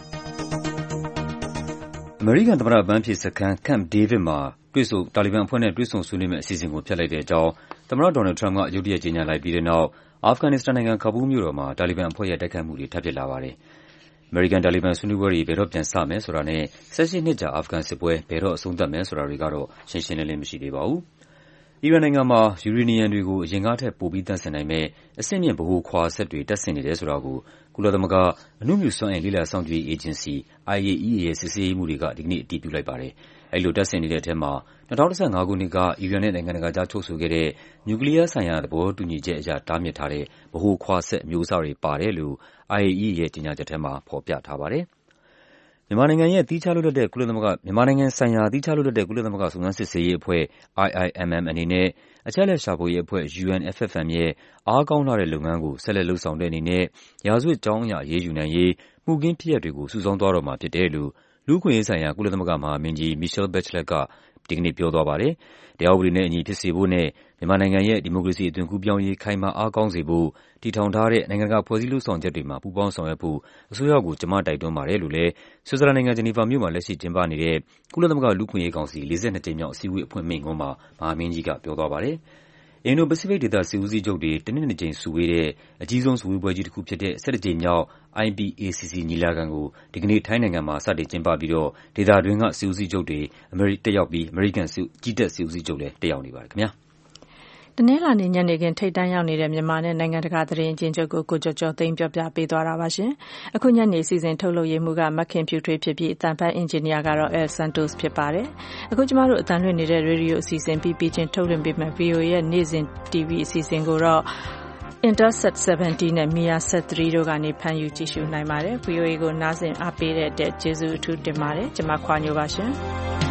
အမေရိကန်သမ္မတဘန်းဖြစ်စခန်း Camp David မှာတွေ့ဆုံတာလီဘန်အဖွဲ့နဲ့တွေ့ဆုံဆွေးနွေးမယ့်အစီအစဉ်ကိုဖျက်လိုက်တဲ့အကြောင်းသမ္မတဒေါ်နယ်ထရမ့်ကရုတ်တရက်ကြေညာလိုက်ပြီးတဲ့နောက်အာဖဂန်နစ္စတန်နိုင်ငံကာဘူးလ်မြို့တော်မှာတာလီဘန်အဖွဲ့ရဲ့တိုက်ခိုက်မှုတွေထပ်ဖြစ်လာပါတယ်။အမေရိကန်တာလီဘန်ဆွေးနွေးပွဲတွေဘယ်တော့ပြန်စမယ်ဆိုတာနဲ့၁၈နှစ်ကြာအာဖဂန်စစ်ပွဲဘယ်တော့အဆုံးသတ်မယ်ဆိုတာတွေကတော့ရှင်းရှင်းလင်းလင်းမရှိသေးပါဘူး။အီရန်နိုင်ငံမှာယူရေနီယံတွေကိုအရင်ကထက်ပိုပြီးသန့်စင်နိုင်မဲ့အဆင့်မြင့်ဗဟိုခွာစက်တွေတပ်ဆင်နေတယ်ဆိုတာကိုကုလသမဂ္ဂအနုမြူစွမ်းအင်လေ့လာစောင့်ကြည့်ရေးအေဂျင်စီ I A E A ရဲ့စစ်ဆေးရေးမှူးတွေကဒီကနေ့အတည်ပြုလိုက်ပါတယ်။အဲဒီလိုတပ်ဆင်နေတဲ့အထဲမှာ၂၀၁၅ခုနှစ်ကအီရန်နဲ့နိုင်ငံတကာကြားချုပ်ဆိုခဲ့တဲ့နျူကလ িয়ার ဆိုင်ရာသဘောတူညီချက်အရတားမြစ်ထားတဲ့ဗဟိုခွာစက်အမျိုးအစားတွေပါတယ်လို့ I A E A ရဲ့ကြေညာချက်ထဲမှာဖော်ပြထားပါတယ်။မြန်မာနိုင်ငံရဲ့သီးခြားလွတ်လပ်တဲ့ကုလသမဂ္ဂမြန်မာနိုင်ငံဆိုင်ရာသီးခြားလွတ်လပ်တဲ့ကုလသမဂ္ဂစုံစမ်းစစ်ဆေးရေးအဖွဲ့ I I M M အနေနဲ့အချက်အလက်ရှာဖွေရေးအဖွဲ့ U N F F M ရဲ့အားကောင်းလှတဲ့လုပ်ငန်းကိုဆက်လက်လုပ်ဆောင်တဲ့အနေနဲ့ရာဇဝတ်ကြောင်းအရအရေးယူနိုင်ရေးမှုခင်းဖြစ်ရပ်တွေကိုစုဆောင်းသွားတော့မှာဖြစ်တယ်လို့လူ့အခွင့်အရေးဆိုင်ရာကုလသမဂ္ဂမဟာမင်းကြီး Michelle Bachelet ကဒီကနေ့ပြောသွားပါတယ်။တရားဥပဒေနဲ့အညီဖြစ်စေဖို့နဲ့မြန်မာနိုင်ငံရဲ့ဒီမိုကရေစီအသွင်ကူးပြောင်းရေးခိုင်မာအားကောင်းစေဖို့တည်ထောင်ထားတဲ့နိုင်ငံတကာဖွဲ့စည်းလုပ်ဆောင်ချက်တွေမှာပူးပေါင်းဆောင်ရွက်ဖို့အစိုးရကိုကျမတိုက်တွန်းပါတယ်လို့လည်းဆွစ်ဇာလန်နိုင်ငံဂျနီဗာမြို့မှာလက်ရှိကျင်းပနေတဲ့ကုလသမဂ္ဂလူ့အခွင့်အရေးကောင်စီလေးဆယ့်နှစ်ကြိမ်မြောက်အစည်းအဝေးအဖွင့်မိန့်ခွန်းမှာမဟာမင်းကြီးကပြောသွားပါတယ်။အင်ဒို-ပစိဖိတ်ဒေသစစ်ဦးစီးချုပ်တွေတနှစ်နှစ်ကြိမ်စုဝေးတဲ့အကြီးဆုံးစုဝေးပွဲကြီးတစ်ခုဖြစ်တဲ့၁၁ကြိမ်မြောက် I P A C C ညီလာခံကိုဒီကနေ့ထိုင်းနိုင်ငံမှာစတင်ကျင်းပပြီးတော့ဒေသတွင်းကစစ်ဦးစီးချုပ်တွေအမေရိတက်ရောက်ပြီးအမေရိကန်ကြီးတပ်စစ်ဦးစီးချုပ်လည်းတက်ရောက်နေပါတယ်ခင်ဗျာ။တနင်္လာနေ့ညနေခင်းထိတ်တန့်ရောက်နေတဲ့မြန်မာနဲ့နိုင်ငံတကာသတင်းအကျဉ်းချုပ်ကိုကိုကျော်ကျော်သိန်းပြောပြပေးသွားတာပါရှင်။အခုညနေစီစဉ်ထုတ်လုပ်ရေးမှူးကမခင်ဖြူထွေးဖြစ်ပြီးအတန်ဖတ်အင်ဂျင်နီယာကတော့ El Santos ဖြစ်ပါတယ်။အခုကျမတို့အတန်လွှင့်နေတဲ့ရေဒီယိုအစီအစဉ်ပြီးပြီးချင်းထုတ်လွှင့်ပေးမယ့် V O A ရဲ့နေ့စဉ် T V အစီအစဉ်ကိုတော့Intersat seventy နဲ့ Measat three တို့ကနေဖမ်းယူကြည့်ရှုနိုင်ပါတယ်။ V O A ကိုနားဆင်အားပေးတဲ့အတွက်ကျေးဇူးအထူးတင်ပါတယ်။ကျွန်မခွာညိုပါရှင်။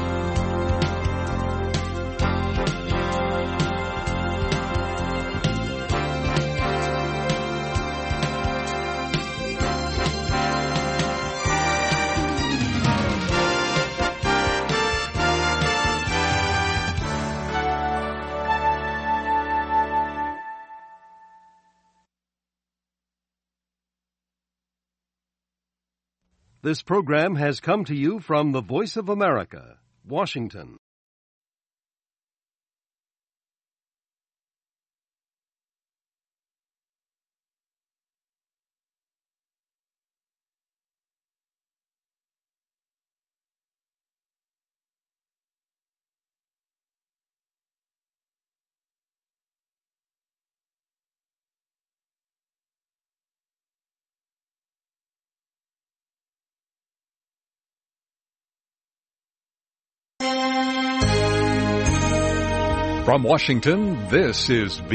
This program has come to you from the Voice of America, Washington. From Washington, this is